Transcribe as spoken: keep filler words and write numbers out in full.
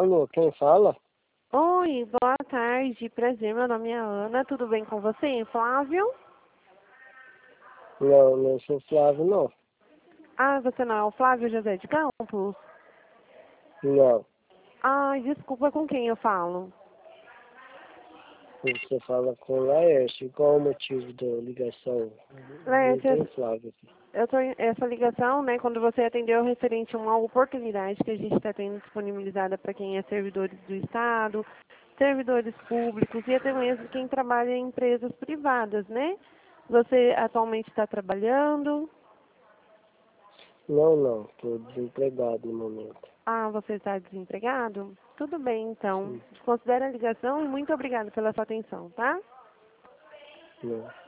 Alô, quem fala? Oi, boa tarde, prazer, meu nome é Ana, tudo bem com você, Flávio? Não, não sou Flávio, não. Ah, você não é o Flávio José de Campos? Não, Ai, desculpa, com quem eu falo? você fala com o Laércio. Qual o motivo da ligação? Não tem Laércio, Flávio aqui. eu tô em- essa ligação, né, quando você atendeu referente a uma oportunidade que a gente está tendo disponibilizada para quem é servidores do Estado, servidores públicos e até mesmo quem trabalha em empresas privadas, né? Você atualmente está trabalhando? Não, não, estou desempregado no momento. Ah, você está desempregado? Tudo bem, então. Sim, Considere a ligação e muito obrigada pela sua atenção, tá? não.